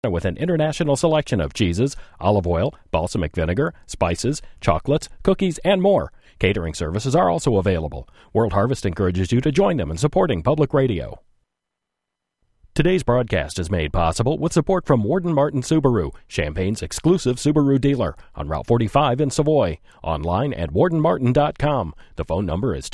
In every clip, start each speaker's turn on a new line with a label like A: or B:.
A: with an international selection of cheeses, olive oil, balsamic vinegar, spices, chocolates, cookies, and more. Catering services are also available. World Harvest encourages you to join them in supporting public radio. Today's broadcast is made possible with support from Warden Martin Subaru, Champaign's exclusive Subaru dealer, on Route 45 in Savoy. Online at wardenmartin.com. The phone number is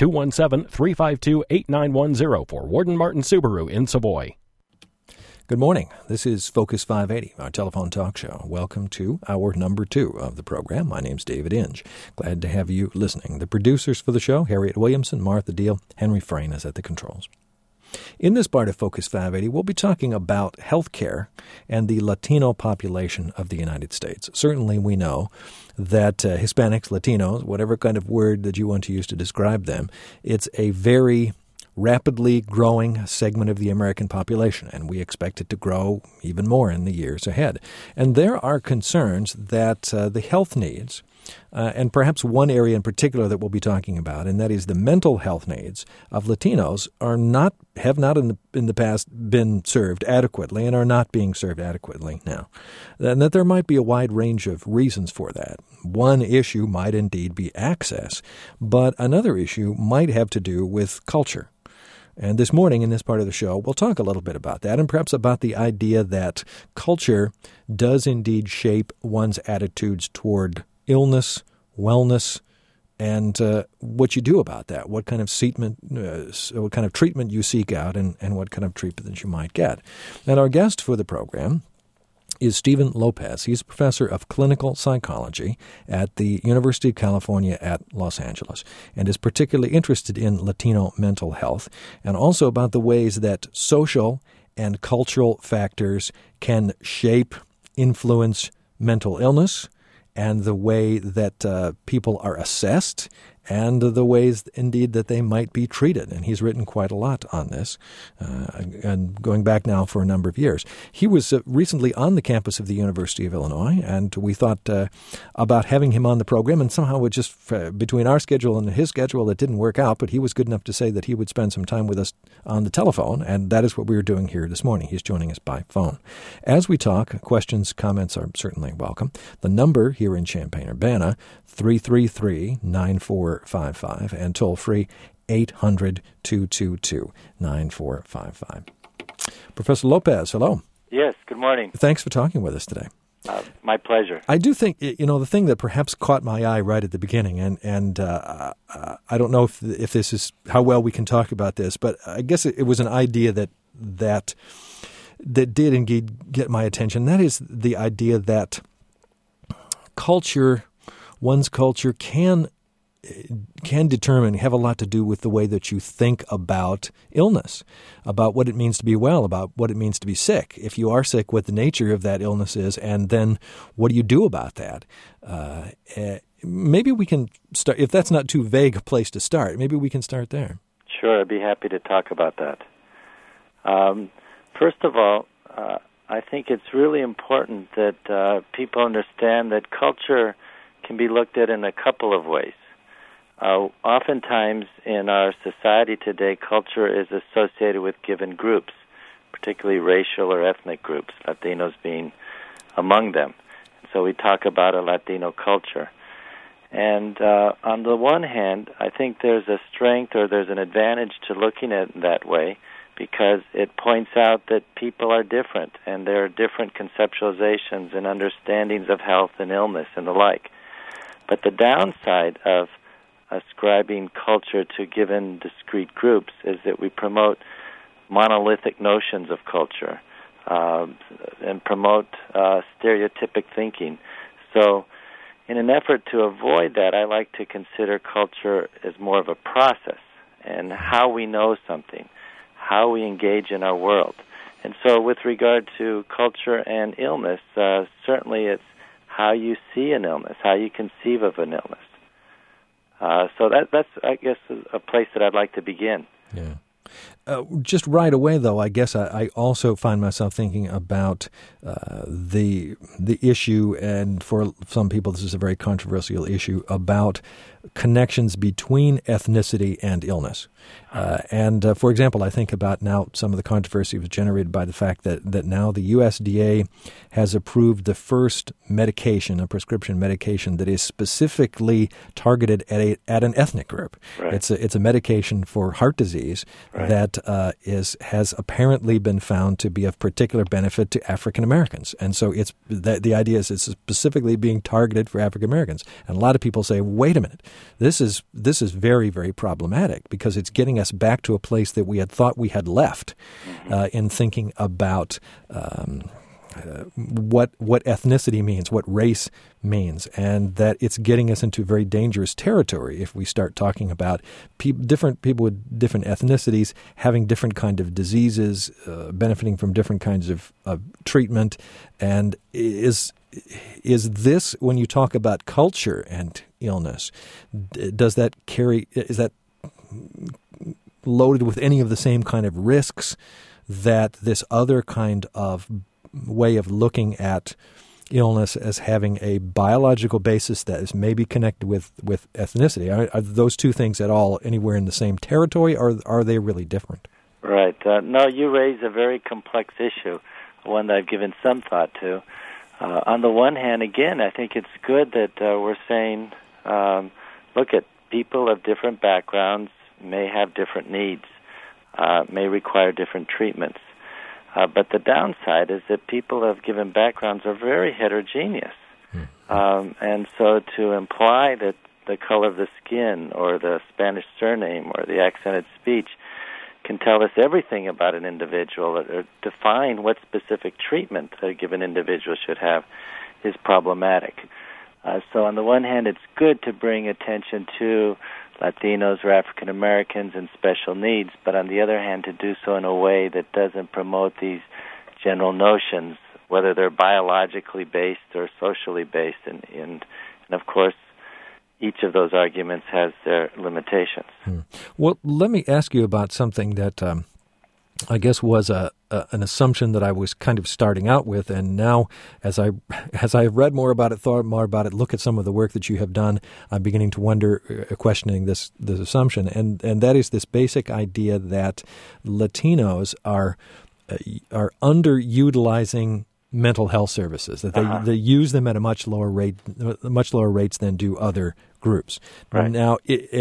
A: 217-352-8910 for Warden Martin Subaru in Savoy.
B: Good morning. This is Focus 580, our telephone talk show. Welcome to hour number 2 of the program. My name's David Inge. Glad to have you listening. The producers for the show, Harriet Williamson, Martha Deal, Henry Frayne is at the controls. In this part of Focus 580, we'll be talking about health care and the Latino population of the United States. Certainly we know that Hispanics, Latinos, whatever kind of word that you want to use to describe them, it's a very rapidly growing segment of the American population, and we expect it to grow even more in the years ahead. And there are concerns that the health needs, and perhaps one area in particular that we'll be talking about, and that is the mental health needs of Latinos have not in the past been served adequately and are not being served adequately now. And that there might be a wide range of reasons for that. One issue might indeed be access, but another issue might have to do with culture. And this morning, in this part of the show, we'll talk a little bit about that and perhaps about the idea that culture does indeed shape one's attitudes toward illness, wellness, and what you do about that, what kind of treatment you seek out and what kind of treatment you might get. And our guest for the program is Stephen Lopez. He's a professor of clinical psychology at the University of California at Los Angeles and is particularly interested in Latino mental health and also about the ways that social and cultural factors can shape, influence mental illness and the way that people are assessed and the ways, indeed, that they might be treated. And he's written quite a lot on this, and going back now for a number of years. He was recently on the campus of the University of Illinois, and we thought about having him on the program, and somehow it just, between our schedule and his schedule, it didn't work out, but he was good enough to say that he would spend some time with us on the telephone, and that is what we are doing here this morning. He's joining us by phone. As we talk, questions, comments are certainly welcome. The number here in Champaign-Urbana, 333-9455, and toll-free 800-222-9455. Professor Lopez, hello.
C: Yes, good morning.
B: Thanks for talking with us today.
C: My pleasure.
B: I do think, the thing that perhaps caught my eye right at the beginning, and I don't know if this is how well we can talk about this, but I guess it was an idea that did indeed get my attention. That is the idea that one's culture can determine, have a lot to do with the way that you think about illness, about what it means to be well, about what it means to be sick. If you are sick, what the nature of that illness is, and then what do you do about that? Maybe we can start, if that's not too vague a place to start, maybe we can start there.
C: Sure, I'd be happy to talk about that. First of all, I think it's really important that people understand that culture can be looked at in a couple of ways. Oftentimes in our society today, culture is associated with given groups, particularly racial or ethnic groups, Latinos being among them. So we talk about a Latino culture. And on the one hand, I think there's a strength or there's an advantage to looking at it that way, because it points out that people are different and there are different conceptualizations and understandings of health and illness and the like. But the downside of ascribing culture to given discrete groups is that we promote monolithic notions of culture and promote stereotypic thinking. So in an effort to avoid that, I like to consider culture as more of a process and how we know something, how we engage in our world. And so with regard to culture and illness, certainly it's how you see an illness, how you conceive of an illness. So that's, I guess, a place that I'd like to begin.
B: Yeah. Just right away, though, I guess I also find myself thinking about the issue, and for some people this is a very controversial issue, about connections between ethnicity and illness. For example, I think about now some of the controversy was generated by the fact that now the USDA has approved the first medication, a prescription medication, that is specifically targeted at an ethnic group.
C: Right.
B: It's a medication for heart disease that has apparently been found to be of particular benefit to African Americans. And so the idea is it's specifically being targeted for African Americans. And a lot of people say, wait a minute, this is very, very problematic, because it's getting us back to a place that we had thought we had left in thinking about what ethnicity means, what race means, and that it's getting us into very dangerous territory if we start talking about different people with different ethnicities having different kind of diseases, benefiting from different kinds of treatment. And is this, when you talk about culture and illness, is that loaded with any of the same kind of risks that this other kind of way of looking at illness as having a biological basis that is maybe connected with ethnicity? Are those two things at all anywhere in the same territory, or are they really different?
C: Right. No, you raise a very complex issue, one that I've given some thought to. On the one hand, again, I think it's good that we're saying, look, at people of different backgrounds may have different needs, may require different treatments. But the downside is that people of given backgrounds are very heterogeneous. And so to imply that the color of the skin or the Spanish surname or the accented speech can tell us everything about an individual or define what specific treatment a given individual should have is problematic. So on the one hand, it's good to bring attention to Latinos or African Americans and special needs, but on the other hand, to do so in a way that doesn't promote these general notions, whether they're biologically based or socially based. And of course, each of those arguments has their limitations.
B: Well, let me ask you about something that I guess was an assumption that I was kind of starting out with, and now as I've read more about it, thought more about it, look at some of the work that you have done, I'm beginning to wonder, questioning this assumption, and that is this basic idea that Latinos are underutilizing mental health services, that they use them at a much lower rates than do other groups.
C: Right.
B: Now,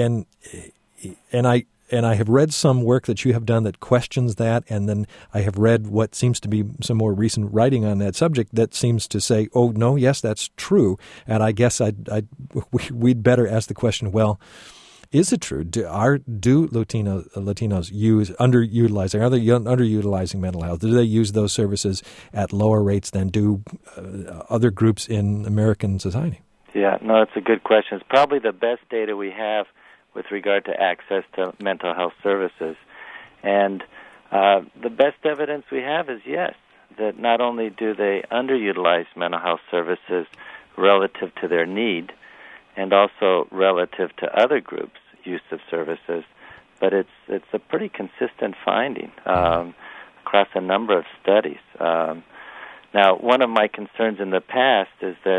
B: and I have read some work that you have done that questions that, and then I have read what seems to be some more recent writing on that subject that seems to say, oh, no, yes, that's true. And I guess we'd better ask the question, well, is it true? Do Latinos are they underutilizing mental health? Do they use those services at lower rates than do other groups in American society?
C: Yeah, no, it's a good question. It's probably the best data we have with regard to access to mental health services. And the best evidence we have is, yes, that not only do they underutilize mental health services relative to their need and also relative to other groups' use of services, but it's a pretty consistent finding across a number of studies. Now, one of my concerns in the past is that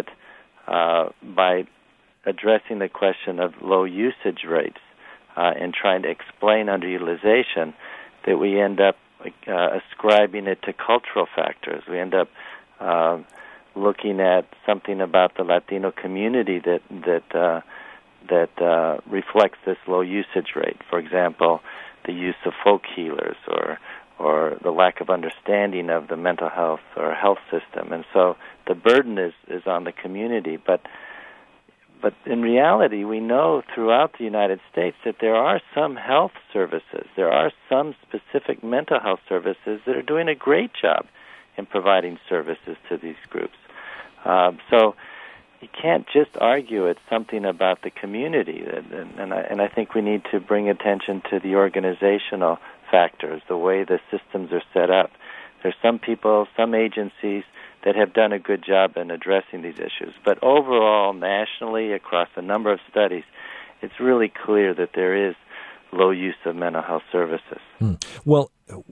C: by addressing the question of low usage rates and trying to explain underutilization, that we end up ascribing it to cultural factors. We end up looking at something about the Latino community that reflects this low usage rate. For example, the use of folk healers or the lack of understanding of the mental health or health system. And so the burden is on the community. But in reality, we know throughout the United States that there are some health services, there are some specific mental health services that are doing a great job in providing services to these groups. So you can't just argue it's something about the community, and I think we need to bring attention to the organizational factors, the way the systems are set up. There's some people, some agencies that have done a good job in addressing these issues. But overall, nationally, across a number of studies, it's really clear that there is low use of mental health services.
B: Well,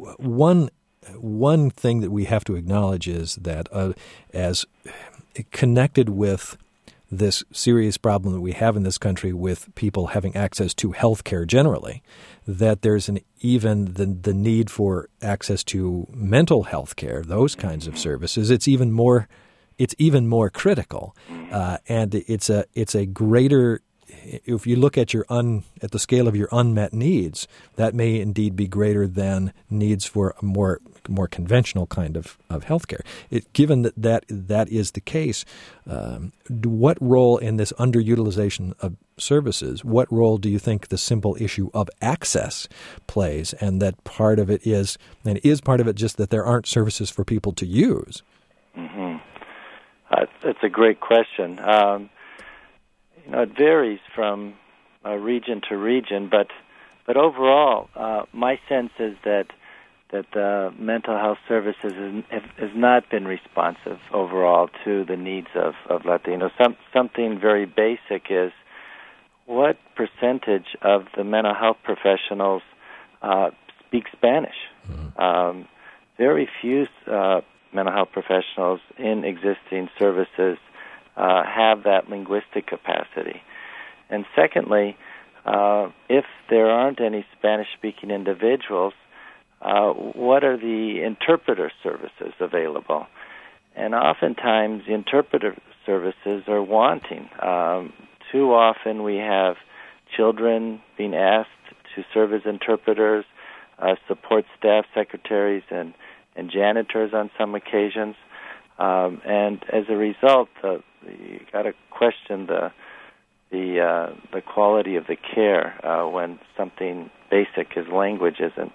B: one thing that we have to acknowledge is that as connected with this serious problem that we have in this country with people having access to health care generally, that there's even the need for access to mental health care, those kinds of services, it's even more critical, and it's a greater. If you look at at the scale of your unmet needs, that may indeed be greater than needs for a more conventional kind of healthcare. Given that is the case, what role in this underutilization of services? What role do you think the simple issue of access plays? And that part of it is part of it just that there aren't services for people to use?
C: Mm-hmm. That's a great question. It varies from region to region, but overall, my sense is that the mental health services has not been responsive overall to the needs of Latinos. Something very basic is what percentage of the mental health professionals speak Spanish. Mm-hmm. Very few mental health professionals in existing services have that linguistic capacity. And secondly, if there aren't any Spanish-speaking individuals, what are the interpreter services available? And oftentimes, the interpreter services are wanting. Too often, we have children being asked to serve as interpreters, support staff, secretaries, and janitors on some occasions. And as a result, you got to question the quality of the care when something basic as language isn't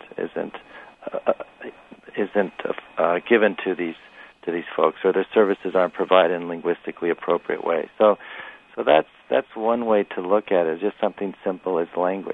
C: given to these folks, or their services aren't provided in linguistically appropriate ways. So that's one way to look at it, just something simple as language.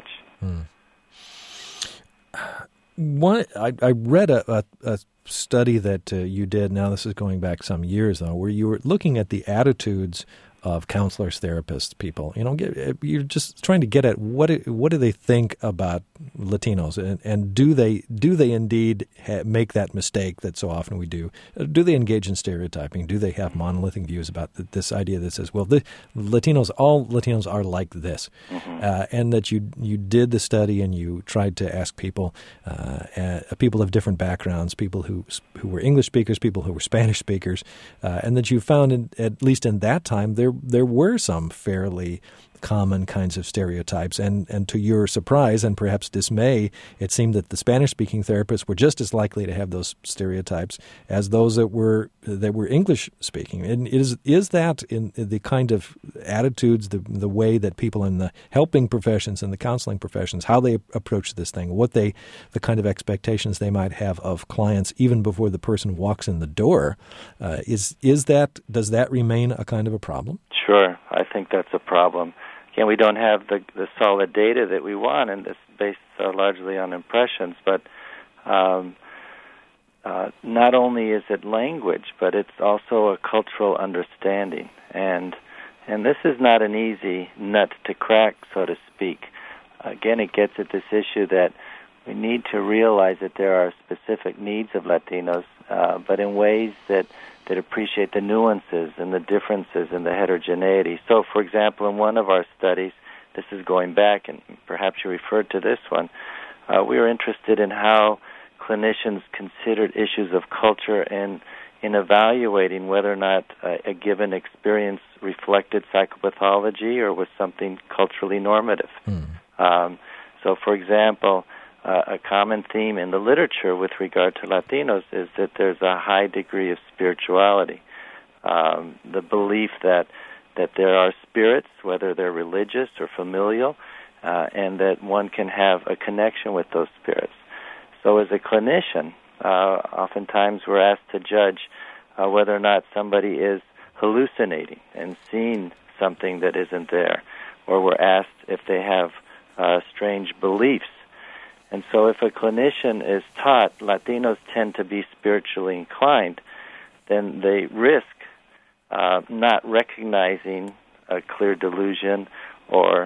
B: I read a study that you did, now this is going back some years though, where you were looking at the attitudes of counselors, therapists, people. You're just trying to get at what do they think about Latinos, and do they indeed make that mistake that so often we do? Do they engage in stereotyping? Do they have monolithic views about this idea that says, well, all Latinos are like this, and that you did the study and you tried to ask people of different backgrounds, people who were English speakers, people who were Spanish speakers, and that you found, at least in that time, there were some fairly common kinds of stereotypes, and to your surprise and perhaps dismay, it seemed that the Spanish-speaking therapists were just as likely to have those stereotypes as those that were English-speaking. And is that in the kind of attitudes, the way that people in the helping professions and the counseling professions, how they approach this thing, the kind of expectations they might have of clients even before the person walks in the door, does that remain a kind of a problem?
C: Sure, I think that's a problem. Again, we don't have the solid data that we want, and it's based largely on impressions. But not only is it language, but it's also a cultural understanding, and this is not an easy nut to crack, so to speak. Again, it gets at this issue that we need to realize that there are specific needs of Latinos, but in ways that appreciate the nuances and the differences and the heterogeneity. So, for example, in one of our studies, this is going back, and perhaps you referred to this one, we were interested in how clinicians considered issues of culture and in evaluating whether or not a given experience reflected psychopathology or was something culturally normative. So, for example, a common theme in the literature with regard to Latinos is that there's a high degree of spirituality, the belief that there are spirits, whether they're religious or familial, and that one can have a connection with those spirits. So as a clinician, oftentimes we're asked to judge whether or not somebody is hallucinating and seeing something that isn't there, or we're asked if they have strange beliefs. And so if a clinician is taught Latinos tend to be spiritually inclined, then they risk not recognizing a clear delusion or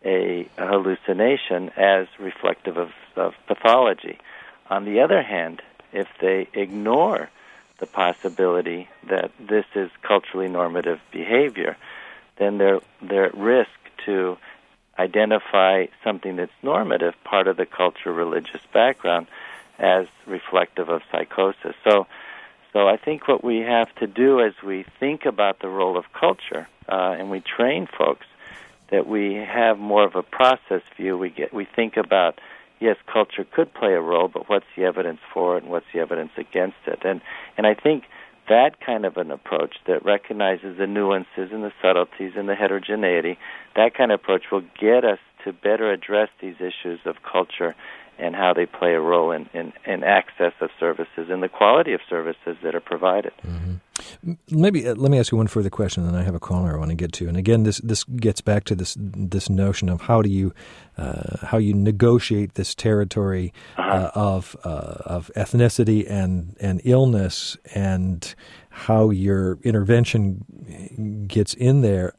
C: a hallucination as reflective of pathology. On the other hand, if they ignore the possibility that this is culturally normative behavior, then they're at risk to identify something that's normative, part of the cultural religious background, as reflective of psychosis. So I think what we have to do as we think about the role of culture, and we train folks, that we have more of a process view. We think about, yes, culture could play a role, but what's the evidence for it and what's the evidence against it? And I think that kind of an approach that recognizes the nuances and the subtleties and the heterogeneity, that kind of approach will get us to better address these issues of culture and how they play a role in access of services and the quality of services that are provided.
B: Mm-hmm. Maybe let me ask you one further question, and I have a caller I want to get to. And again, this gets back to this notion of how you negotiate this territory of ethnicity and illness, and how your intervention gets in there.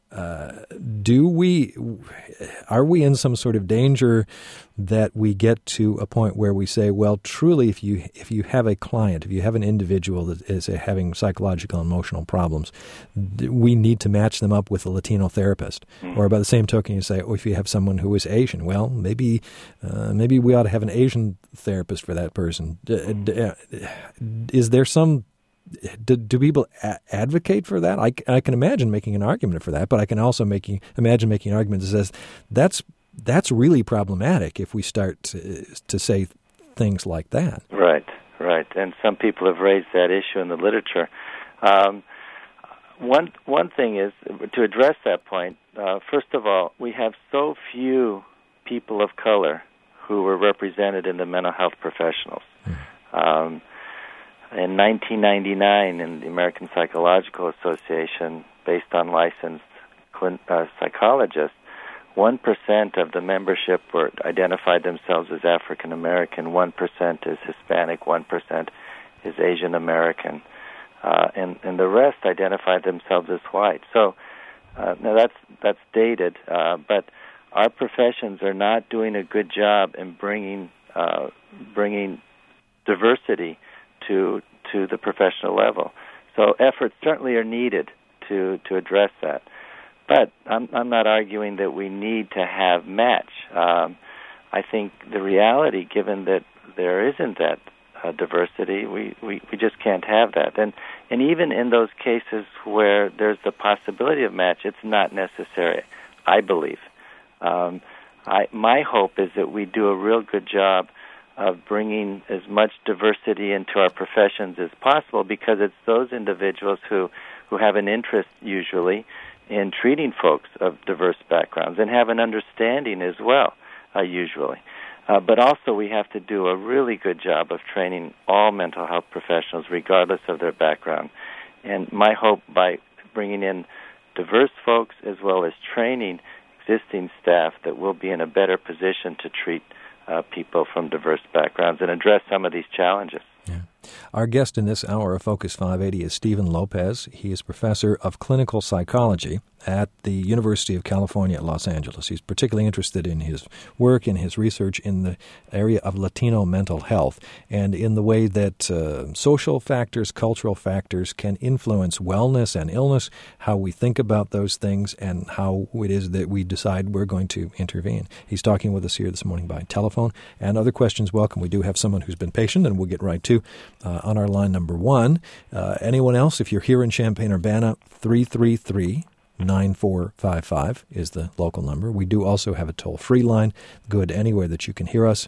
B: Are we in some sort of danger that we get to a point where we say, well, truly, if you have a client, if you have an individual that is having psychological and emotional problems, we need to match them up with a Latino therapist? Mm-hmm. Or by the same token, you say, oh, if you have someone who is Asian, well, maybe we ought to have an Asian therapist for that person. Is there some... Do people advocate for that? I can imagine making an argument for that, but I can also imagine making an argument that says that's really problematic if we start to say things like that.
C: Right. And some people have raised that issue in the literature. One thing is, to address that point, first of all, we have so few people of color who were represented in the mental health professionals. In 1999, in the American Psychological Association, based on licensed psychologists, 1% of the membership identified themselves as African American, 1% is Hispanic, 1% is Asian American, and the rest identified themselves as white. So now that's dated, but our professions are not doing a good job in bringing diversity to the professional level. So efforts certainly are needed to address that. But I'm not arguing that we need to have match. I think the reality, given that there isn't that diversity, we just can't have that. And even in those cases where there's the possibility of match, it's not necessary, I believe. My hope is that we do a real good job of bringing as much diversity into our professions as possible, because it's those individuals who have an interest, usually, in treating folks of diverse backgrounds and have an understanding as well, usually. But also we have to do a really good job of training all mental health professionals, regardless of their background. And my hope, by bringing in diverse folks as well as training existing staff, that we'll be in a better position to treat people from diverse backgrounds and address some of these challenges.
B: Yeah. Our guest in this hour of Focus 580 is Stephen Lopez. He is professor of clinical psychology at the University of California at Los Angeles. He's particularly interested in his work and his research in the area of Latino mental health and in the way that social factors, cultural factors can influence wellness and illness, how we think about those things, and how it is that we decide we're going to intervene. He's talking with us here this morning by telephone. And other questions welcome. We do have someone who's been patient, and we'll get right to on our line number one. Anyone else, if you're here in Champaign-Urbana, 333-9455 is the local number. We do also have a toll-free line, good anywhere that you can hear us,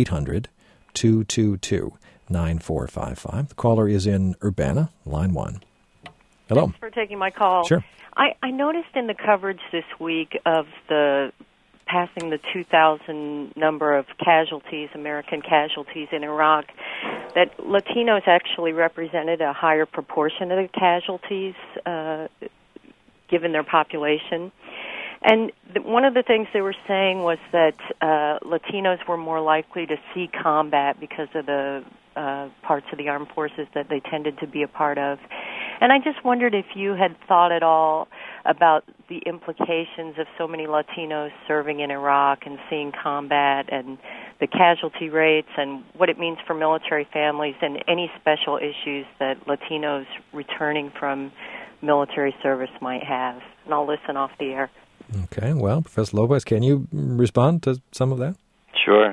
B: 800-222-9455. The caller is in Urbana, line one. Hello.
D: Thanks for taking my call.
B: Sure.
D: I noticed in the coverage this week of the passing the 2,000 number of casualties, American casualties in Iraq, that Latinos actually represented a higher proportion of the casualties given their population. And one of the things they were saying was that Latinos were more likely to see combat because of the parts of the armed forces that they tended to be a part of. And I just wondered if you had thought at all about the implications of so many Latinos serving in Iraq and seeing combat and the casualty rates and what it means for military families and any special issues that Latinos returning from military service might have. And I'll listen off the air.
B: Okay. Well, Professor Lopez, can you respond to some of that?
C: Sure.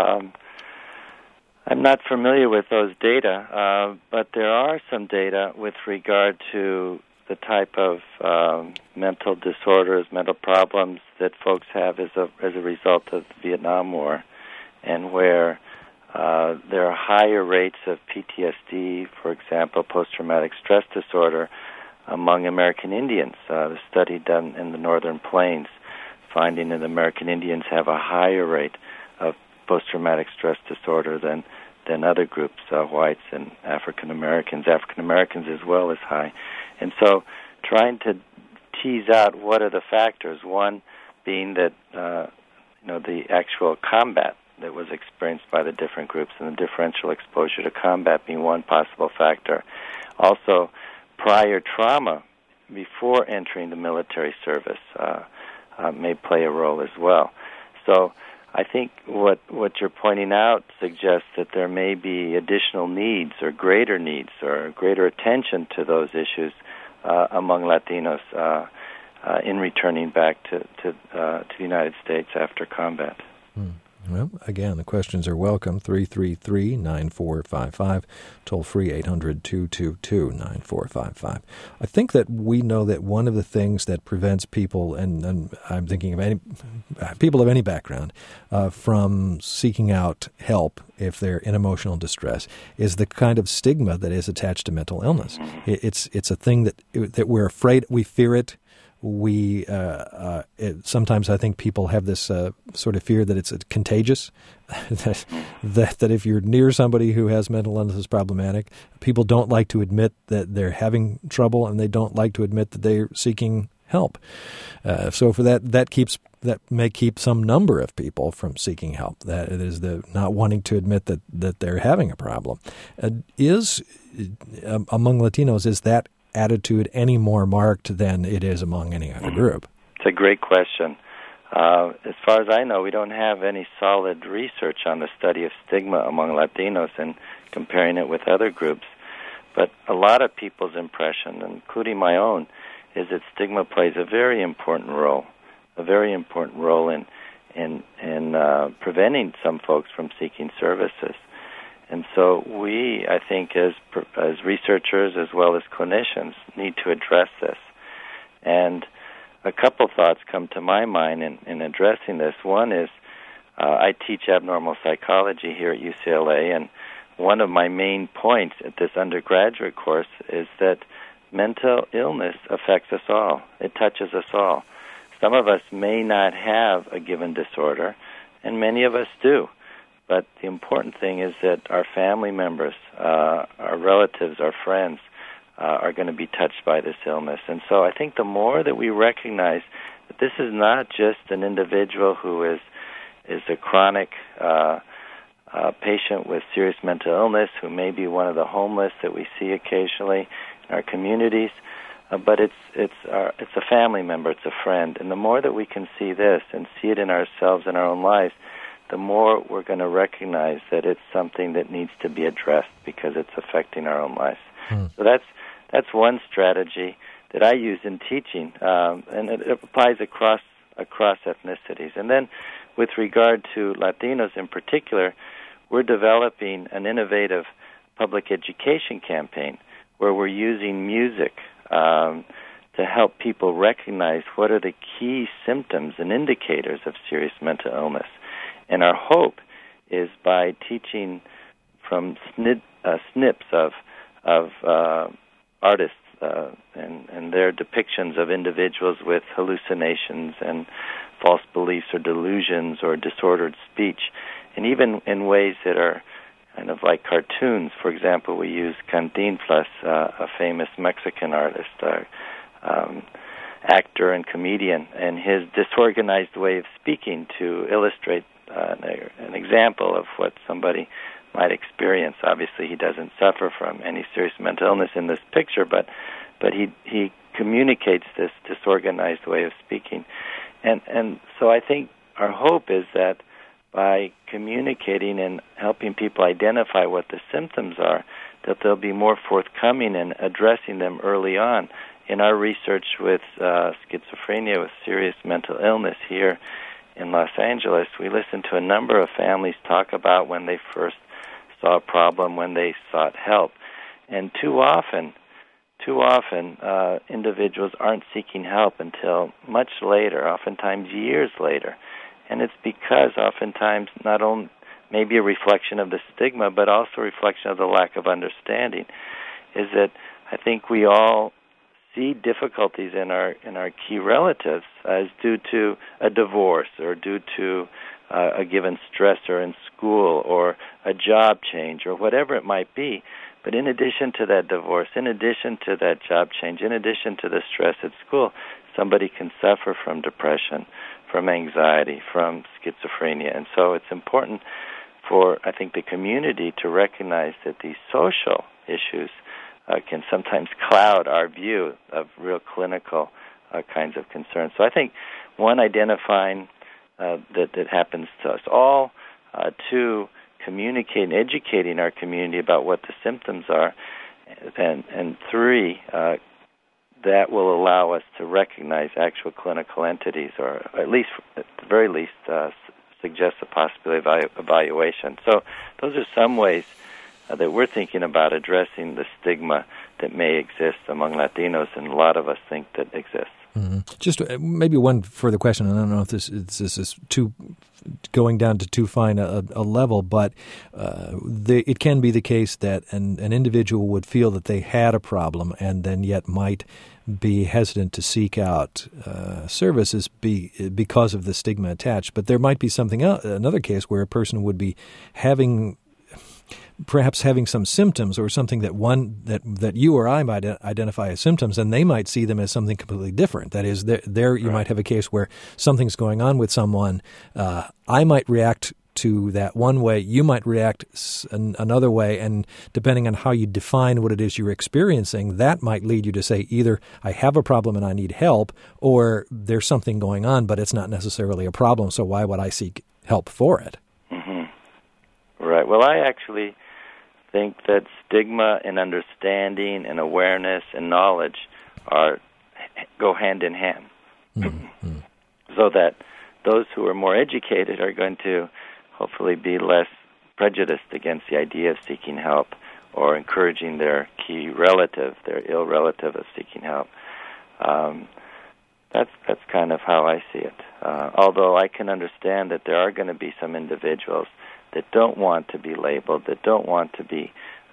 C: I'm not familiar with those data, but there are some data with regard to the type of mental disorders, mental problems that folks have as a result of the Vietnam War, and where there are higher rates of PTSD, for example, post-traumatic stress disorder, among American Indians. The study done in the Northern Plains, finding that American Indians have a higher rate of post-traumatic stress disorder than other groups, whites and African Americans. African Americans as well is high. And so trying to tease out what are the factors, one being that the actual combat that was experienced by the different groups and the differential exposure to combat being one possible factor. Also, prior trauma before entering the military service may play a role as well. So I think what you're pointing out suggests that there may be additional needs or greater attention to those issues among Latinos in returning back to the United States after combat.
B: Well, again, the questions are welcome. 333-9455, toll free 800-222-9455. I think that we know that one of the things that prevents people, and I'm thinking of any people of any background, from seeking out help if they're in emotional distress, is the kind of stigma that is attached to mental illness. It's a thing that we're afraid, we fear it. Sometimes I think people have this sort of fear that it's contagious, that if you're near somebody who has mental illness is problematic, people don't like to admit that they're having trouble, and they don't like to admit that they're seeking help. So for that may keep some number of people from seeking help. That it is the not wanting to admit that they're having a problem. Is among Latinos, is that attitude any more marked than it is among any other group?
C: It's a great question. As far as I know, we don't have any solid research on the study of stigma among Latinos and comparing it with other groups. But a lot of people's impression, including my own, is that stigma plays a very important role in preventing some folks from seeking services. And so we, I think, as researchers as well as clinicians, need to address this. And a couple thoughts come to my mind in addressing this. One is I teach abnormal psychology here at UCLA, and one of my main points at this undergraduate course is that mental illness affects us all. It touches us all. Some of us may not have a given disorder, and many of us do. But the important thing is that our family members, our relatives, our friends are going to be touched by this illness. And so I think the more that we recognize that this is not just an individual who is a chronic patient with serious mental illness, who may be one of the homeless that we see occasionally in our communities, but it's a family member, it's a friend. And the more that we can see this and see it in ourselves in our own lives, the more we're going to recognize that it's something that needs to be addressed because it's affecting our own lives. So that's one strategy that I use in teaching, and it applies across ethnicities. And then with regard to Latinos in particular, we're developing an innovative public education campaign where we're using music to help people recognize what are the key symptoms and indicators of serious mental illness. And our hope is by teaching from snips of artists and their depictions of individuals with hallucinations and false beliefs or delusions or disordered speech, and even in ways that are kind of like cartoons. For example, we use Cantinflas, a famous Mexican artist, actor and comedian, and his disorganized way of speaking to illustrate an example of what somebody might experience. Obviously, he doesn't suffer from any serious mental illness in this picture, but he communicates this disorganized way of speaking. And so I think our hope is that by communicating and helping people identify what the symptoms are, that they'll be more forthcoming in addressing them early on. In our research with schizophrenia, with serious mental illness here in Los Angeles, we listened to a number of families talk about when they first saw a problem, when they sought help. And too often, individuals aren't seeking help until much later, oftentimes years later. And it's because oftentimes not only maybe a reflection of the stigma, but also a reflection of the lack of understanding, is that I think we all see difficulties in our key relatives as due to a divorce or due to a given stressor in school or a job change or whatever it might be. But in addition to that divorce, in addition to that job change, in addition to the stress at school, somebody can suffer from depression, from anxiety, from schizophrenia. And so it's important for, I think, the community to recognize that these social issues can sometimes cloud our view of real clinical kinds of concerns. So I think, one, identifying that happens to us all, two, communicating, educating our community about what the symptoms are, and three, that will allow us to recognize actual clinical entities, or at least, at the very least, suggest a possibility of evaluation. So those are some ways that we're thinking about addressing the stigma that may exist among Latinos, and a lot of us think that exists.
B: Mm-hmm. Just maybe one further question. I don't know if this is too going down to too fine a level, but it can be the case that an individual would feel that they had a problem and then yet might be hesitant to seek out services because of the stigma attached. But there might be something else, another case where a person would be perhaps having some symptoms or something that you or I might identify as symptoms, and they might see them as something completely different. That is, there you might have a case where something's going on with someone. I might react to that one way, you might react another way, and depending on how you define what it is you're experiencing, that might lead you to say either I have a problem and I need help, or there's something going on, but it's not necessarily a problem, so why would I seek help for it?
C: Mm-hmm. Right. Well, I actually think that stigma and understanding and awareness and knowledge go hand in hand. Mm-hmm. So that those who are more educated are going to hopefully be less prejudiced against the idea of seeking help or encouraging their key relative, their ill relative, of seeking help. That's kind of how I see it. Although I can understand that there are going to be some individuals that don't want to be labeled, that don't want to be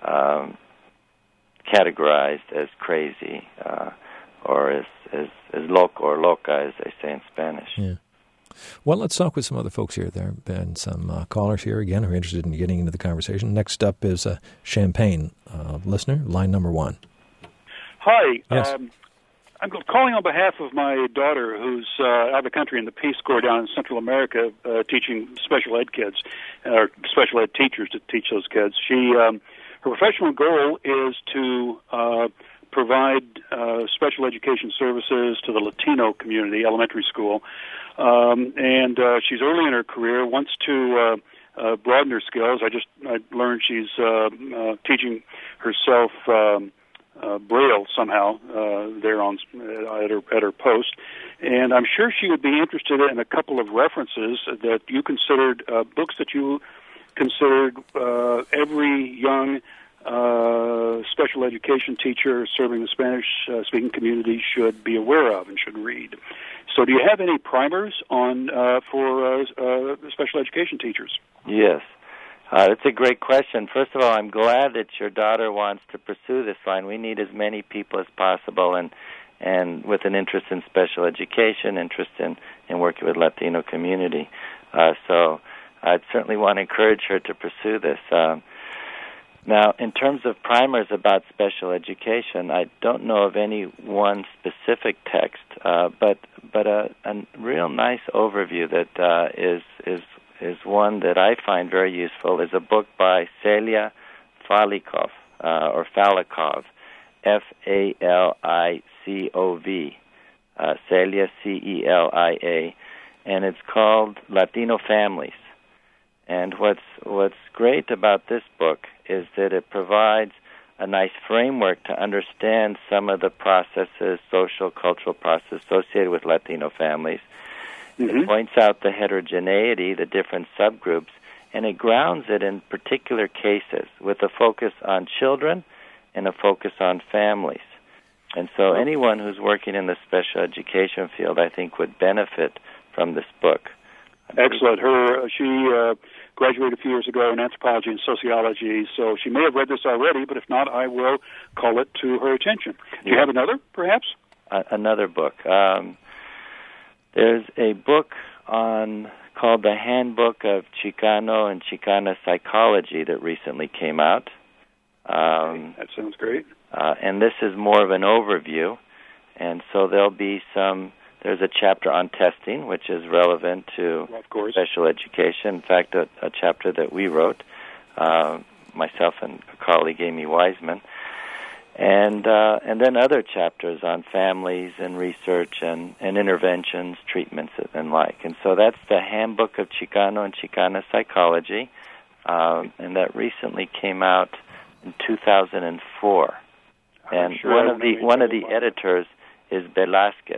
C: categorized as crazy or as loco or loca, as they say in Spanish.
B: Yeah. Well, let's talk with some other folks here. There have been some callers here, again, who are interested in getting into the conversation. Next up is a Champaign listener, line number 1.
E: Hi.
B: Yes.
E: I'm calling on behalf of my daughter, who's out of the country in the Peace Corps down in Central America, teaching special ed kids, or special ed teachers to teach those kids. Her professional goal is to provide special education services to the Latino community, elementary school. And she's early in her career, wants to broaden her skills. I learned she's teaching herself Braille somehow there at her post, and I'm sure she would be interested in a couple of references that you considered, books that you considered every young special education teacher serving the Spanish-speaking community should be aware of and should read. So, do you have any primers on for special education teachers?
C: Yes. That's a great question. First of all, I'm glad that your daughter wants to pursue this line. We need as many people as possible, and with an interest in special education, interest in working with Latino community. So I'd certainly want to encourage her to pursue this. Now, in terms of primers about special education, I don't know of any one specific text, but a real nice overview that is one that I find very useful is a book by Celia Falikov, or Falikov, Falikov, Celia, Celia, and it's called Latino Families. And what's great about this book is that it provides a nice framework to understand some of the processes, social, cultural processes associated with Latino families. Mm-hmm. It points out the heterogeneity, the different subgroups, and it grounds it in particular cases with a focus on children and a focus on families. And so anyone who's working in the special education field, I think, would benefit from this book.
E: Excellent. She graduated a few years ago in anthropology and sociology, so she may have read this already, but if not, I will call it to her attention. Do you have another, perhaps?
C: Another book. There's a book called The Handbook of Chicano and Chicana Psychology that recently came out.
E: That sounds great.
C: And this is more of an overview, and so there's a chapter on testing, which is relevant to special education. In fact, a chapter that we wrote, myself and a colleague, Amy Wiseman, and then other chapters on families and research and interventions, treatments, and like. And so that's the Handbook of Chicano and Chicana Psychology, and that recently came out in 2004. And one of the editors is Velasquez,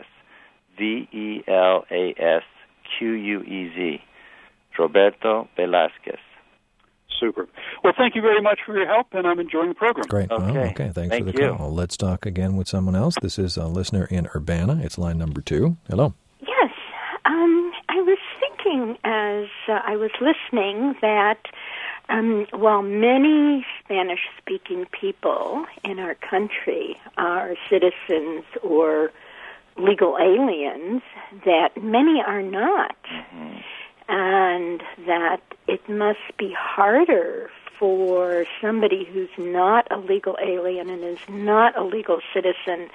C: Velasquez, Roberto Velasquez.
E: Super. Well, thank you very much for your help, and I'm enjoying the program.
B: Great.
C: Okay.
B: Thanks for the call. Let's talk again with someone else. This is a listener in Urbana. It's line number 2. Hello.
F: Yes. I was thinking as I was listening that while many Spanish-speaking people in our country are citizens or legal aliens, that many are not, and that it must be harder for somebody who's not a legal alien and is not a legal citizen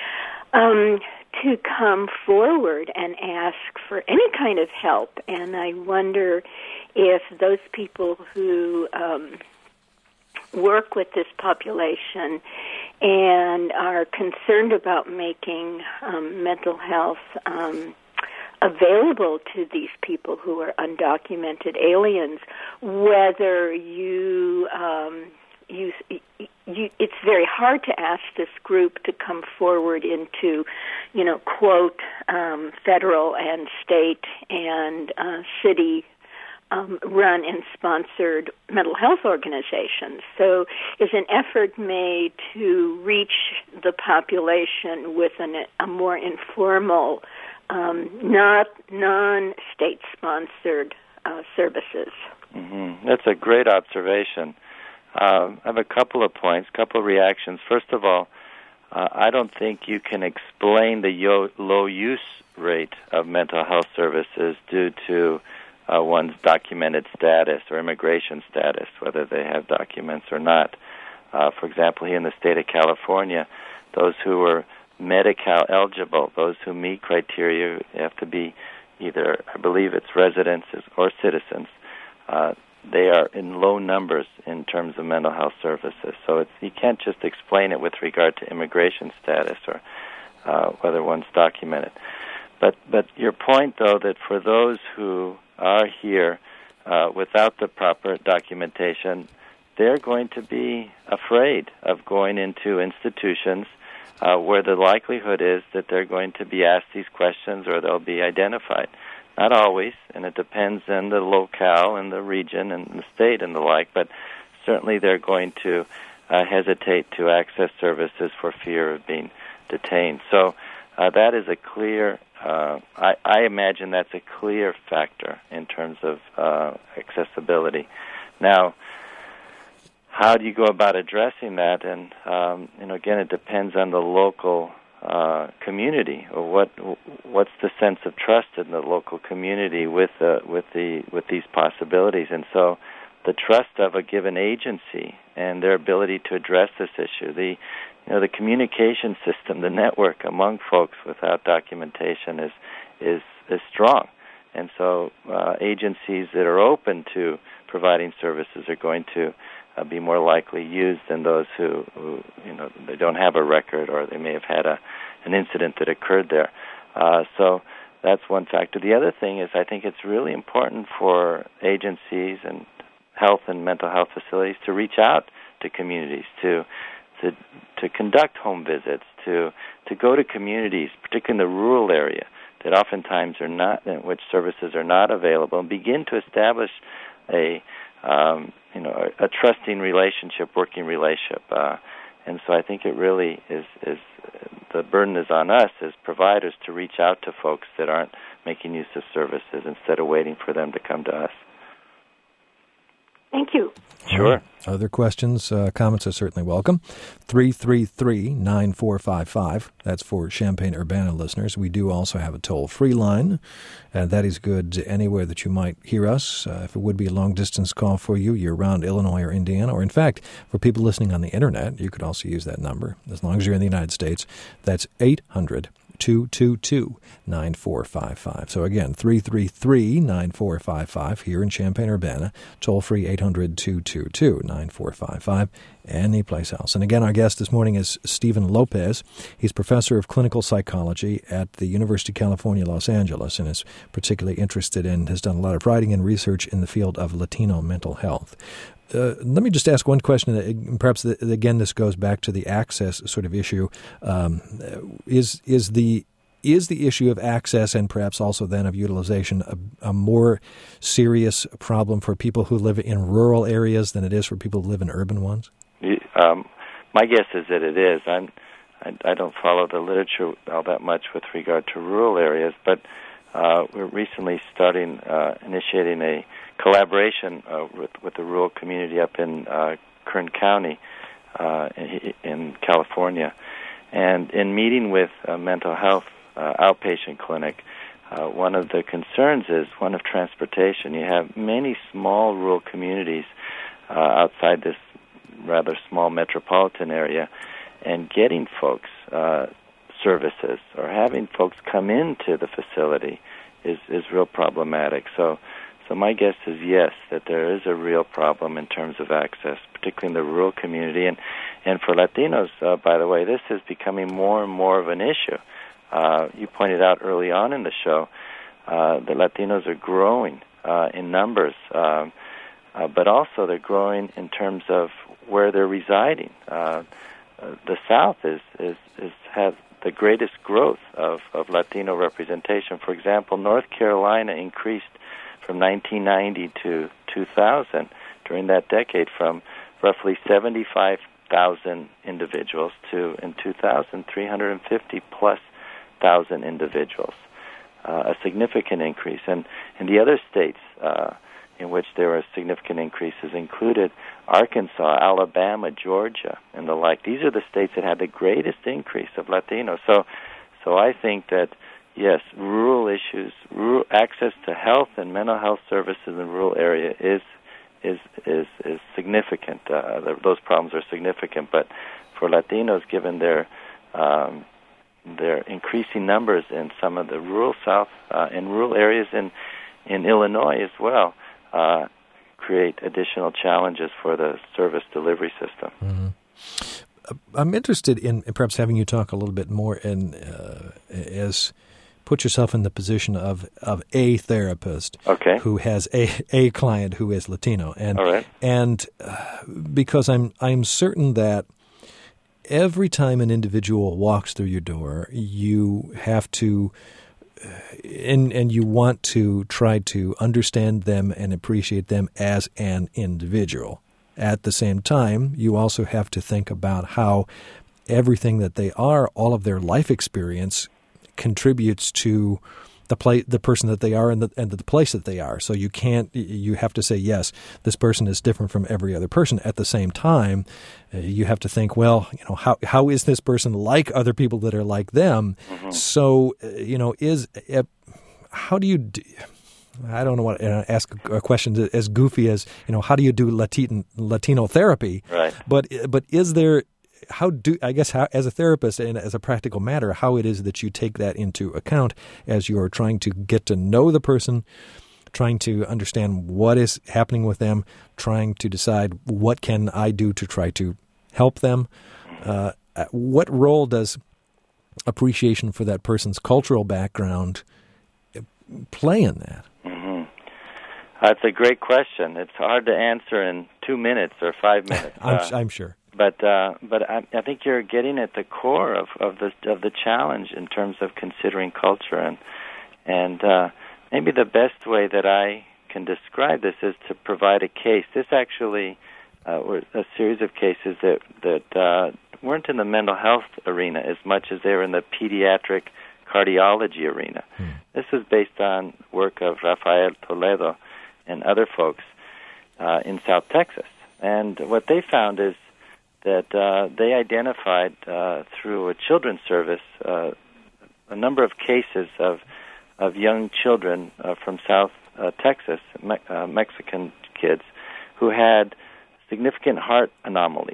F: to come forward and ask for any kind of help. And I wonder if those people who work with this population and are concerned about making mental health available to these people who are undocumented aliens, whether it's very hard to ask this group to come forward into, quote, federal and state and city run and sponsored mental health organizations. So is an effort made to reach the population with a more informal, not non-state sponsored services.
C: Mm-hmm. That's a great observation. I have a couple of points, couple of reactions. First of all, I don't think you can explain the low use rate of mental health services due to one's documented status or immigration status, whether they have documents or not. For example, here in the state of California, those who are Medi-Cal eligible, those who meet criteria have to be either, I believe it's residents or citizens. They are in low numbers in terms of mental health services. So you can't just explain it with regard to immigration status or whether one's documented. But your point, though, that for those who are here without the proper documentation, they're going to be afraid of going into institutions where the likelihood is that they're going to be asked these questions or they'll be identified. Not always, and it depends on the locale and the region and the state and the like, but certainly they're going to hesitate to access services for fear of being detained. So that is a clear, I imagine that's a clear factor in terms of accessibility. Now, how do you go about addressing that? And again, it depends on the local community, or what's the sense of trust in the local community with these possibilities. And so, the trust of a given agency and their ability to address this issue, the communication system, the network among folks without documentation is strong. And so, agencies that are open to providing services are going to be more likely used than those who they don't have a record, or they may have had an incident that occurred there. So that's one factor. The other thing is I think it's really important for agencies and health and mental health facilities to reach out to communities, to conduct home visits, to go to communities, particularly in the rural area, that oftentimes are not, in which services are not available, and begin to establish a trusting relationship, working relationship. And so I think it really is the burden is on us as providers to reach out to folks that aren't making use of services instead of waiting for them to come to us.
F: Thank you.
C: Sure.
B: Other questions, comments are certainly welcome. 333-9455. That's for Champaign-Urbana listeners. We do also have a toll-free line, and that is good anywhere that you might hear us. If it would be a long-distance call for you, you're around Illinois or Indiana, or in fact, for people listening on the Internet, you could also use that number. As long as you're in the United States, that's 800-222-9455. So again, 333-9455 here in Champaign-Urbana, toll-free 800-222-9455, any place else. And again, our guest this morning is Stephen Lopez. He's professor of clinical psychology at the University of California, Los Angeles, and is particularly interested in, has done a lot of writing and research in the field of Latino mental health. Let me just ask one question. Perhaps, again, this goes back to the access sort of issue. Is the issue of access and perhaps also then of utilization a more serious problem for people who live in rural areas than it is for people who live in urban ones?
C: My guess is that it is. I don't follow the literature all that much with regard to rural areas, but we're recently initiating a collaboration with the rural community up in Kern County in California. And in meeting with a mental health outpatient clinic, one of the concerns is one of transportation. You have many small rural communities outside this rather small metropolitan area, and getting folks services or having folks come into the facility is real problematic. So my guess is yes, that there is a real problem in terms of access, particularly in the rural community. And for Latinos, by the way, this is becoming more and more of an issue. You pointed out early on in the show that Latinos are growing in numbers, but also they're growing in terms of where they're residing. The South has the greatest growth of Latino representation. For example, North Carolina increased from 1990 to 2000, during that decade, from roughly 75,000 individuals to, in 2000, 350-plus thousand individuals, a significant increase. And the other states in which there were significant increases included Arkansas, Alabama, Georgia, and the like. These are the states that had the greatest increase of Latinos. So I think that, yes, rural issues, rural access to health and mental health services in the rural area is significant. Those problems are significant. But for Latinos, given their increasing numbers in some of the rural South and rural areas in Illinois as well, create additional challenges for the service delivery system.
B: Mm-hmm. I'm interested in perhaps having you talk a little bit more as put yourself in the position of a therapist who has a client who is Latino, and
C: all right.
B: And because I'm certain that every time an individual walks through your door, you have to and you want to try to understand them and appreciate them as an individual. At the same time, you also have to think about how everything that they are, all of their life experience, contributes to the person that they are and the place that they are. So you have to say, yes, this person is different from every other person. At the same time, you have to think, well, how is this person like other people that are like them? Mm-hmm. So, how do you I don't know what ask a question as goofy as, how do you do Latino therapy?
C: Right.
B: But is there, how as a therapist and as a practical matter, how it is that you take that into account as you're trying to get to know the person, trying to understand what is happening with them, trying to decide what can I do to try to help them. What role does appreciation for that person's cultural background play in that?
C: Mm-hmm. That's a great question. It's hard to answer in 2 minutes or 5 minutes.
B: I'm sure.
C: But I think you're getting at the core of the challenge in terms of considering culture, and maybe the best way that I can describe this is to provide a case. This actually were a series of cases that weren't in the mental health arena as much as they were in the pediatric cardiology arena. This was based on work of Rafael Toledo and other folks in South Texas. And what they found is that they identified through a children's service a number of cases of young children from South Texas, Mexican kids, who had significant heart anomalies.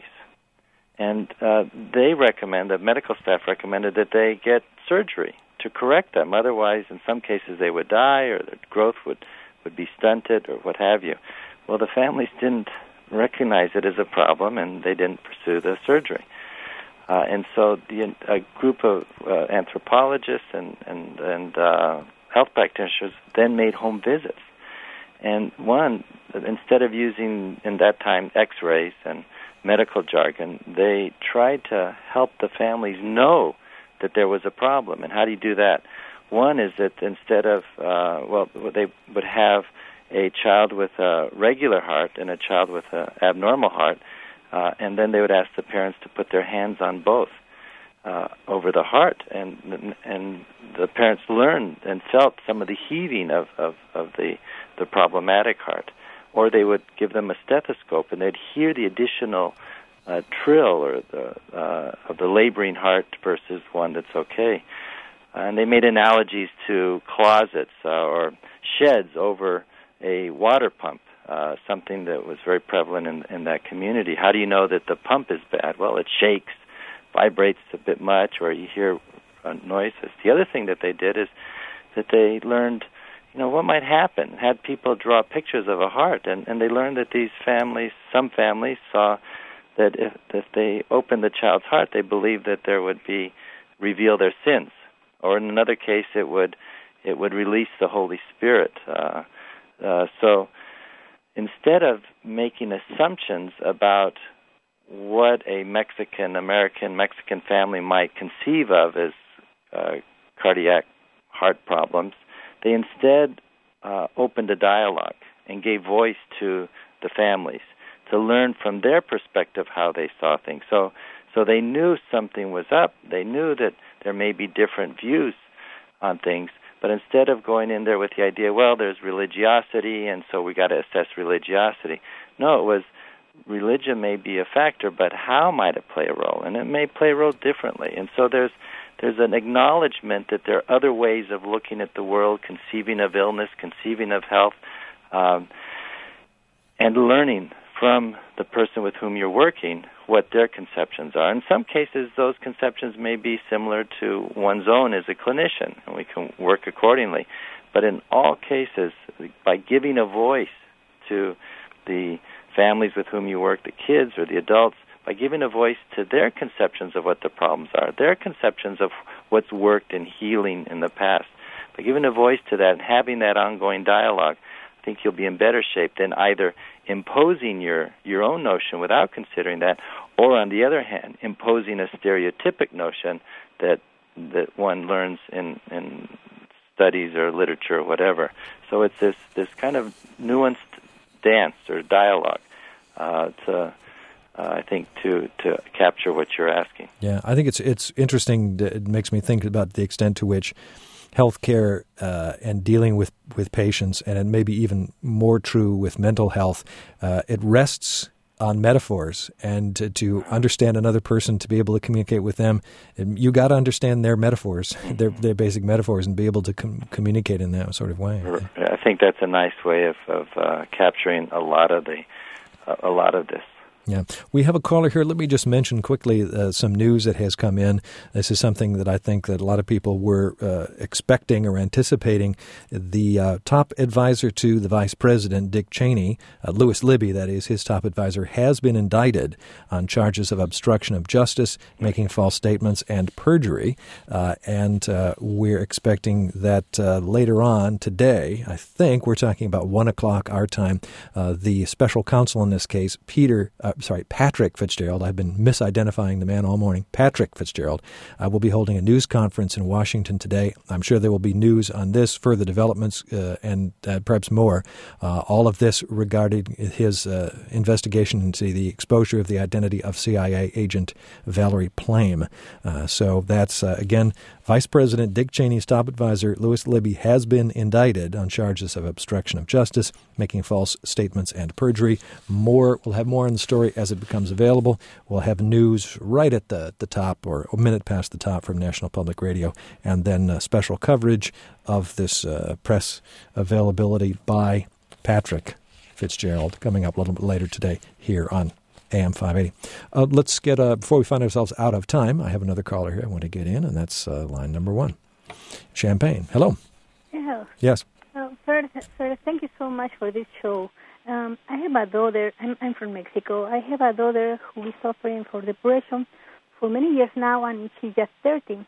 C: And they recommend, the medical staff recommended that they get surgery to correct them. Otherwise, in some cases, they would die or their growth would be stunted or what have you. Well, the families didn't recognize it as a problem, and they didn't pursue the surgery. And so a group of anthropologists and health practitioners then made home visits. And one, instead of using, in that time, x-rays and medical jargon, they tried to help the families know that there was a problem. And how do you do that? One is that instead of, they would have a child with a regular heart and a child with an abnormal heart, and then they would ask the parents to put their hands on both over the heart, and the parents learned and felt some of the heaving of the problematic heart. Or they would give them a stethoscope, and they'd hear the additional trill or of the laboring heart versus one that's okay. And they made analogies to closets or sheds over a water pump, something that was very prevalent in that community. How do you know that the pump is bad? Well, it shakes, vibrates a bit much, or you hear noises. The other thing that they did is that they learned, what might happen. Had people draw pictures of a heart, and they learned that these families, some families saw that if they opened the child's heart, they believed that there would be reveal their sins, or in another case, it would release the Holy Spirit. So instead of making assumptions about what a Mexican family might conceive of as cardiac heart problems, they instead opened a dialogue and gave voice to the families to learn from their perspective how they saw things. So they knew something was up. They knew that there may be different views on things, but instead of going in there with the idea, well, there's religiosity, and so we got to assess religiosity. No, it was religion may be a factor, but how might it play a role? And it may play a role differently. And so there's an acknowledgement that there are other ways of looking at the world, conceiving of illness, conceiving of health, and learning from the person with whom you're working what their conceptions are. In some cases, those conceptions may be similar to one's own as a clinician, and we can work accordingly. But in all cases, by giving a voice to the families with whom you work, the kids or the adults, by giving a voice to their conceptions of what the problems are, their conceptions of what's worked in healing in the past, by giving a voice to that and having that ongoing dialogue, I think you'll be in better shape than either imposing your own notion without considering that, or on the other hand, imposing a stereotypic notion that one learns in studies or literature or whatever. So it's this kind of nuanced dance or dialogue I think to capture what you're asking.
B: Yeah, I think it's interesting. It makes me think about the extent to which healthcare and dealing with patients, and it may be even more true with mental health, it rests on metaphors, and to understand another person, to be able to communicate with them, you got to understand their metaphors, their basic metaphors, and be able to communicate in that sort of way.
C: I think that's a nice way of capturing a lot of this.
B: Yeah. We have a caller here. Let me just mention quickly some news that has come in. This is something that I think that a lot of people were expecting or anticipating. The top advisor to the vice president, Dick Cheney, Louis Libby, that is, his top advisor, has been indicted on charges of obstruction of justice, making false statements, and perjury. And we're expecting that later on today, I think we're talking about 1 o'clock our time, the special counsel in this case, Patrick Fitzgerald. I've been misidentifying the man all morning. Patrick Fitzgerald will be holding a news conference in Washington today. I'm sure there will be news on this, further developments, and perhaps more. All of this regarding his investigation into the exposure of the identity of CIA agent Valerie Plame. So that's, again, Vice President Dick Cheney's top advisor, Louis Libby, has been indicted on charges of obstruction of justice, making false statements, and perjury. We'll have more on the story as it becomes available. We'll have news right at the top, or a minute past the top, from National Public Radio, and then special coverage of this press availability by Patrick Fitzgerald coming up a little bit later today here on AM 580. Let's get, before we find ourselves out of time, I have another caller here I want to get in, and that's line number 1. Champaign. Hello.
G: Hello.
B: Yes.
G: First, thank you so much for this show. I have a daughter. I'm from Mexico. I have a daughter who is suffering from depression for many years now, and she's just 13.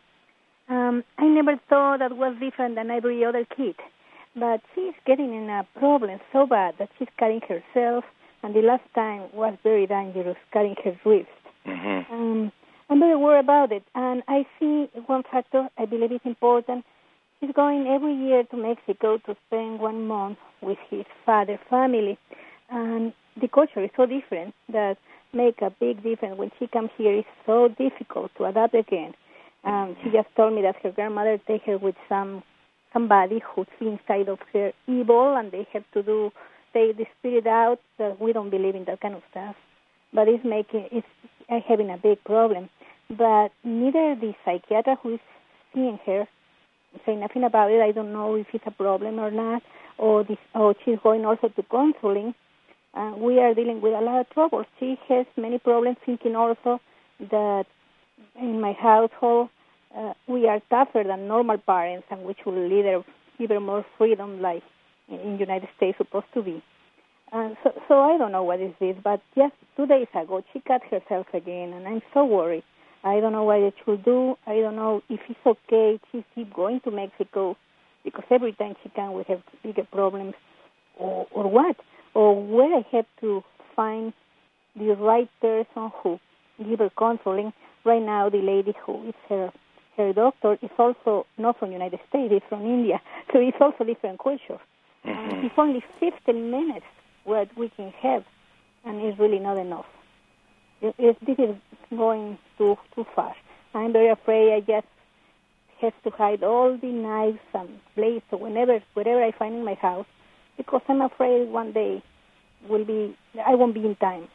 G: I never thought that was different than every other kid, but she's getting in a problem so bad that she's cutting herself, and the last time was very dangerous, cutting her wrist.
C: Mm-hmm.
G: I'm very worried about it, and I see one factor I believe is important. He's going every year to Mexico to spend 1 month with his father's family. And the culture is so different that make a big difference. When she comes here, it's so difficult to adapt again. She just told me that her grandmother take her with somebody who's inside of her evil, and they have to take the spirit out. That we don't believe in that kind of stuff. But it's having a big problem. But neither the psychiatrist who is seeing her say nothing about it. I don't know if it's a problem or not, or she's going also to counseling. We are dealing with a lot of trouble. She has many problems, thinking also that in my household we are tougher than normal parents, and we should give her more freedom, like in the United States supposed to be. So I don't know what is this, but just 2 days ago she cut herself again, and I'm so worried. I don't know what it should do. I don't know if it's okay. She keep going to Mexico, because every time she can we have bigger problems, or what, or where I have to find the right person who give her counseling. Right now, the lady who is her doctor is also not from the United States, it's from India, so it's also different culture.
C: Mm-hmm.
G: It's only 15 minutes what we can have, and it's really not enough. This is going too fast. I'm very afraid I just have to hide all the knives and blades or whatever I find in my house, because I'm afraid one day I won't be in time.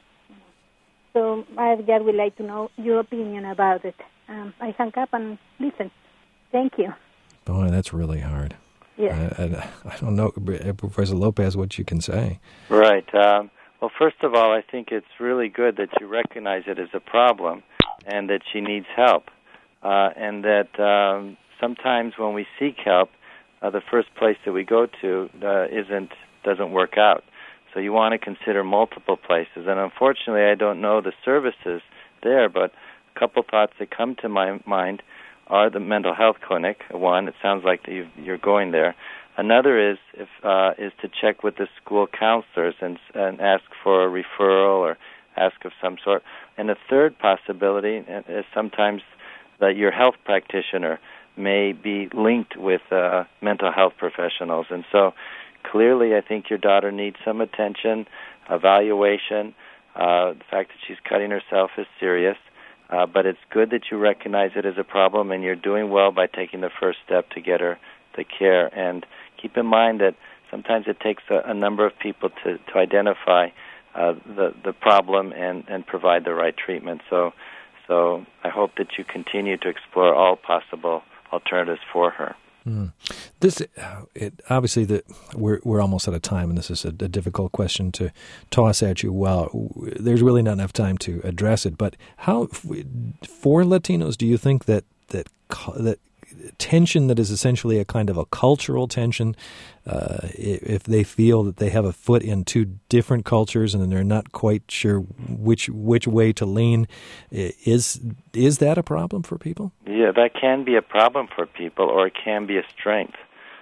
G: So I just would like to know your opinion about it. I hang up and listen. Thank you.
B: Boy, that's really hard.
G: Yeah.
B: I don't know, Professor Lopez, what you can say.
C: Right. Well, first of all, I think it's really good that you recognize it as a problem and that she needs help, and that sometimes when we seek help, the first place that we go to doesn't work out. So you want to consider multiple places. And unfortunately, I don't know the services there, but a couple thoughts that come to my mind are the mental health clinic. One, it sounds like you're going there. Another is to check with the school counselors and ask for a referral or ask of some sort. And a third possibility is sometimes that your health practitioner may be linked with mental health professionals. And so clearly I think your daughter needs some attention, evaluation. The fact that she's cutting herself is serious. But it's good that you recognize it as a problem, and you're doing well by taking the first step to get her the care. And keep in mind that sometimes it takes a number of people to identify the problem and provide the right treatment. So I hope that you continue to explore all possible alternatives for her.
B: Obviously, we're almost out of time, and this is a difficult question to toss at you. Well, there's really not enough time to address it. But how, for Latinos, do you think that tension that is essentially a kind of a cultural tension, if they feel that they have a foot in two different cultures and they're not quite sure which way to lean, is that a problem for people?
C: Yeah, that can be a problem for people, or it can be a strength.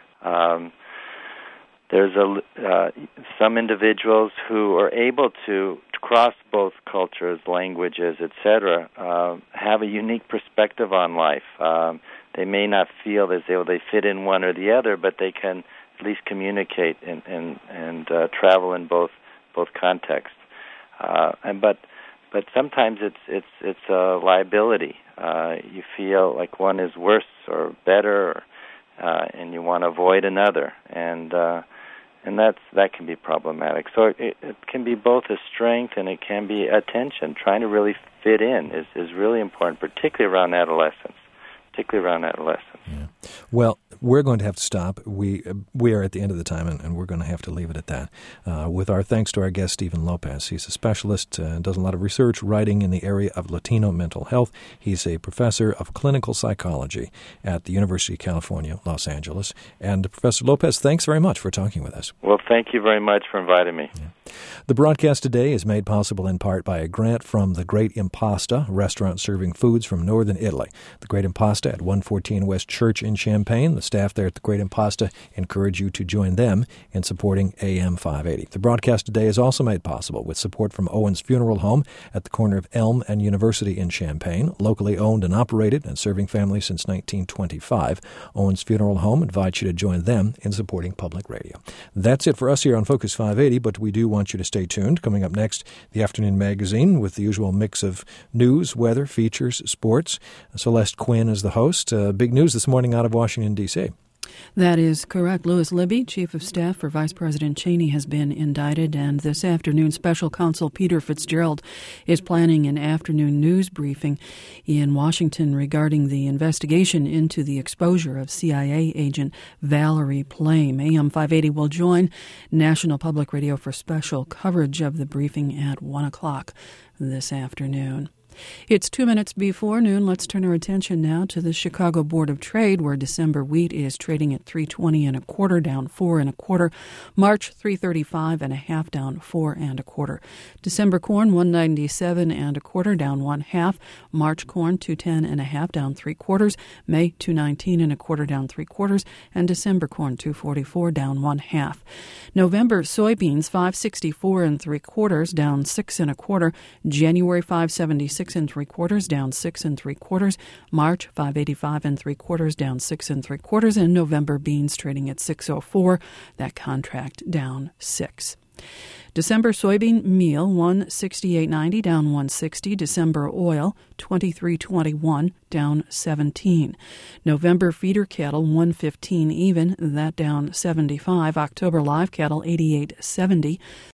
C: There's some individuals who are able to cross both cultures, languages, etc., have a unique perspective on life. They may not feel as though they fit in one or the other, but they can at least communicate and travel in both contexts. But sometimes it's a liability. You feel like one is worse or better, and you want to avoid another, and that can be problematic. So it can be both a strength and it can be a tension. Trying to really fit in is really important, particularly around adolescence. Yeah.
B: Well, we're going to have to stop. We are at the end of the time, and we're going to have to leave it at that. With our thanks to our guest, Stephen Lopez. He's a specialist, does a lot of research, writing in the area of Latino mental health. He's a professor of clinical psychology at the University of California, Los Angeles. And Professor Lopez, thanks very much for talking with us.
C: Well, thank you very much for inviting me.
B: Yeah. The broadcast today is made possible in part by a grant from the Great Impasta, a restaurant serving foods from northern Italy. The Great Impasta at 114 West Church in Champaign. The staff there at the Great Impasta encourage you to join them in supporting AM 580. The broadcast today is also made possible with support from Owens Funeral Home at the corner of Elm and University in Champaign, locally owned and operated and serving families since 1925. Owens Funeral Home invites you to join them in supporting public radio. That's it for us here on Focus 580, but we do want you to stay tuned. Coming up next, the Afternoon Magazine with the usual mix of news, weather, features, sports. Celeste Quinn is the host. Big news this morning out of Washington, D.C.
H: That is correct. Louis Libby, Chief of Staff for Vice President Cheney, has been indicted, and this afternoon Special Counsel Peter Fitzgerald is planning an afternoon news briefing in Washington regarding the investigation into the exposure of CIA agent Valerie Plame. AM 580 will join National Public Radio for special coverage of the briefing at 1 o'clock this afternoon. It's 2 minutes before noon. Let's turn our attention now to the Chicago Board of Trade, where December wheat is trading at $3.20 1/4, down 4 1/4. March $3.35 1/2, down 4 1/4. December corn $1.97 1/4, down 1/2. March corn $2.10 1/2, down 3/4. May $2.19 1/4, down 3/4, and December corn $2.44, down 1/2. November soybeans $5.64 3/4, down 6 1/4. January $5.76 3/4, down 6 3/4. March $5.85 3/4, down 6 3/4, and November beans trading at $6.04. That contract down 6. December soybean meal $168.90, down 160. December oil $23.21, down 17. November feeder cattle $115 even, that down 75. October live cattle $88.70.